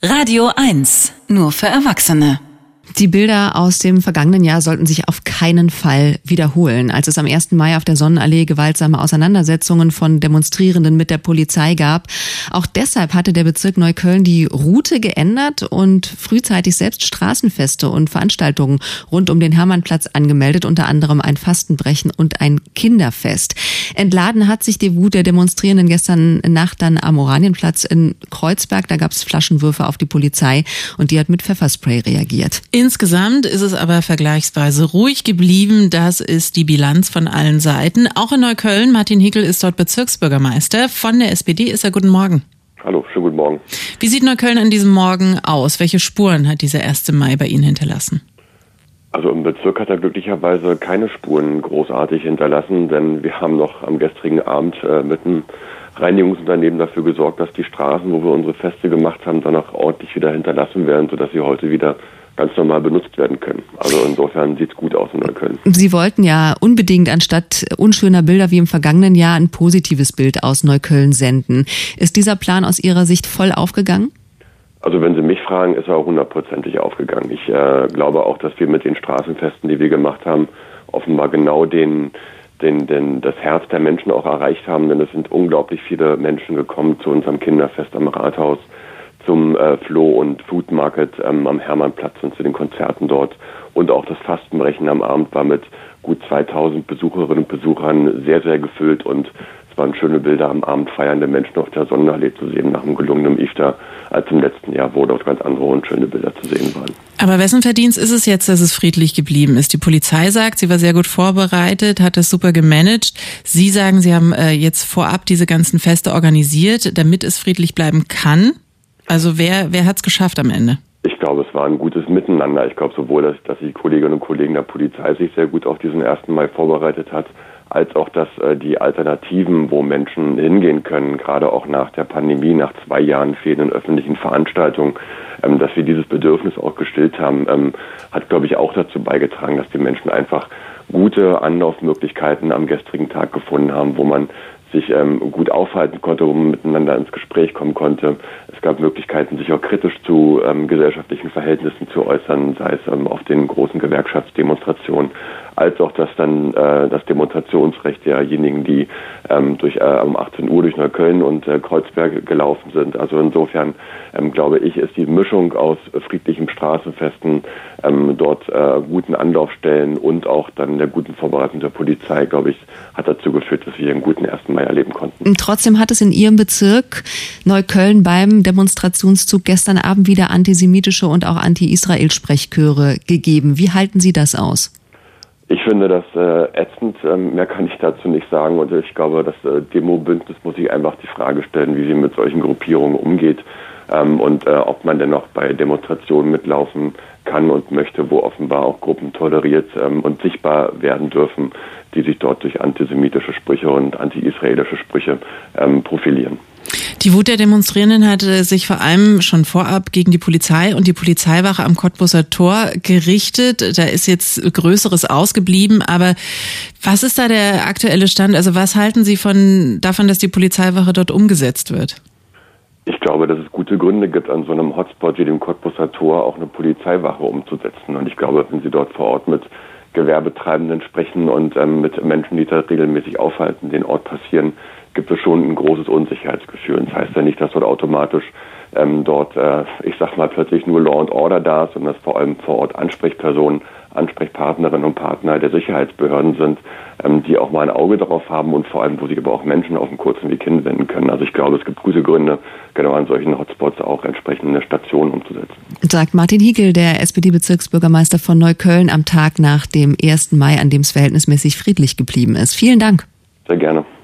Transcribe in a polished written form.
Radio 1, nur für Erwachsene. Die Bilder aus dem vergangenen Jahr sollten sich auf keinen Fall wiederholen. Als es am 1. Mai auf der Sonnenallee gewaltsame Auseinandersetzungen von Demonstrierenden mit der Polizei gab. Auch deshalb hatte der Bezirk Neukölln die Route geändert und frühzeitig selbst Straßenfeste und Veranstaltungen rund um den Hermannplatz angemeldet, unter anderem ein Fastenbrechen und ein Kinderfest. Entladen hat sich die Wut der Demonstrierenden gestern Nacht dann am Oranienplatz in Kreuzberg. Da gab es Flaschenwürfe auf die Polizei und die hat mit Pfefferspray reagiert. Insgesamt ist es aber vergleichsweise ruhig geblieben. Das ist die Bilanz von allen Seiten. Auch in Neukölln. Martin Hickel ist dort Bezirksbürgermeister. Von der SPD ist er. Guten Morgen. Hallo, schönen guten Morgen. Wie sieht Neukölln an diesem Morgen aus? Welche Spuren hat dieser 1. Mai bei Ihnen hinterlassen? Also im Bezirk hat er glücklicherweise keine Spuren großartig hinterlassen, denn wir haben noch am gestrigen Abend mit einem Reinigungsunternehmen dafür gesorgt, dass die Straßen, wo wir unsere Feste gemacht haben, dann auch ordentlich wieder hinterlassen werden, sodass sie heute wieder ganz normal benutzt werden können. Also insofern sieht's gut aus in Neukölln. Sie wollten ja unbedingt anstatt unschöner Bilder wie im vergangenen Jahr ein positives Bild aus Neukölln senden. Ist dieser Plan aus Ihrer Sicht voll aufgegangen? Also wenn Sie mich fragen, ist er auch 100%ig aufgegangen. Ich glaube auch, dass wir mit den Straßenfesten, die wir gemacht haben, offenbar genau das Herz der Menschen auch erreicht haben, denn es sind unglaublich viele Menschen gekommen zu unserem Kinderfest am Rathaus, zum Flo- und Food Market am Hermannplatz und zu den Konzerten dort. Und auch das Fastenbrechen am Abend war mit gut 2000 Besucherinnen und Besuchern sehr, sehr gefüllt und es waren schöne Bilder am Abend feiernde Menschen auf der Sonnenallee zu sehen nach einem gelungenen Iftar, als im letzten Jahr, wo dort ganz andere und schöne Bilder zu sehen waren. Aber wessen Verdienst ist es jetzt, dass es friedlich geblieben ist? Die Polizei sagt, sie war sehr gut vorbereitet, hat das super gemanagt. Sie sagen, sie haben jetzt vorab diese ganzen Feste organisiert, damit es friedlich bleiben kann. Also wer hat es geschafft am Ende? Ich glaube, es war ein gutes Miteinander. Ich glaube sowohl, dass die Kolleginnen und Kollegen der Polizei sich sehr gut auf diesen 1. Mai vorbereitet hat, als auch, dass die Alternativen, wo Menschen hingehen können, gerade auch nach der Pandemie, nach 2 Jahren fehlenden öffentlichen Veranstaltungen, dass wir dieses Bedürfnis auch gestillt haben, hat, glaube ich, auch dazu beigetragen, dass die Menschen einfach gute Anlaufmöglichkeiten am gestrigen Tag gefunden haben, wo man sich gut aufhalten konnte, wo man miteinander ins Gespräch kommen konnte. Es gab Möglichkeiten, sich auch kritisch zu gesellschaftlichen Verhältnissen zu äußern, sei es auf den großen Gewerkschaftsdemonstrationen, als auch das Demonstrationsrecht derjenigen, die um 18 Uhr durch Neukölln und Kreuzberg gelaufen sind. Also insofern glaube ich, ist die Mischung aus friedlichen Straßenfesten, dort guten Anlaufstellen und auch dann der guten Vorbereitung der Polizei, glaube ich, hat dazu geführt, dass wir einen guten 1. Mai erleben konnten. Trotzdem hat es in Ihrem Bezirk Neukölln beim Demonstrationszug gestern Abend wieder antisemitische und auch anti-Israel-Sprechchöre gegeben. Wie halten Sie das aus? Ich finde das ätzend, mehr kann ich dazu nicht sagen und ich glaube, das Demo-Bündnis muss sich einfach die Frage stellen, wie sie mit solchen Gruppierungen umgeht und ob man denn noch bei Demonstrationen mitlaufen kann und möchte, wo offenbar auch Gruppen toleriert und sichtbar werden dürfen, die sich dort durch antisemitische Sprüche und anti-israelische Sprüche profilieren. Die Wut der Demonstrierenden hatte sich vor allem schon vorab gegen die Polizei und die Polizeiwache am Cottbuser Tor gerichtet. Da ist jetzt Größeres ausgeblieben. Aber was ist da der aktuelle Stand? Also was halten Sie davon, dass die Polizeiwache dort umgesetzt wird? Ich glaube, dass es gute Gründe gibt, an so einem Hotspot wie dem Cottbuser Tor auch eine Polizeiwache umzusetzen. Und ich glaube, wenn Sie dort vor Ort mit Gewerbetreibenden sprechen und mit Menschen, die da regelmäßig aufhalten, den Ort passieren, gibt es schon ein großes Unsicherheitsgefühl. Das heißt ja nicht, dass dort automatisch plötzlich nur Law and Order da ist, sondern dass vor allem vor Ort Ansprechpersonen, Ansprechpartnerinnen und Partner der Sicherheitsbehörden sind, die auch mal ein Auge darauf haben und vor allem, wo sich aber auch Menschen auf einen kurzen Weg hinwenden können. Also ich glaube, es gibt gute Gründe, genau an solchen Hotspots auch entsprechende Stationen umzusetzen. Sagt Martin Hickel, der SPD-Bezirksbürgermeister von Neukölln, am Tag nach dem 1. Mai, an dem es verhältnismäßig friedlich geblieben ist. Vielen Dank. Sehr gerne.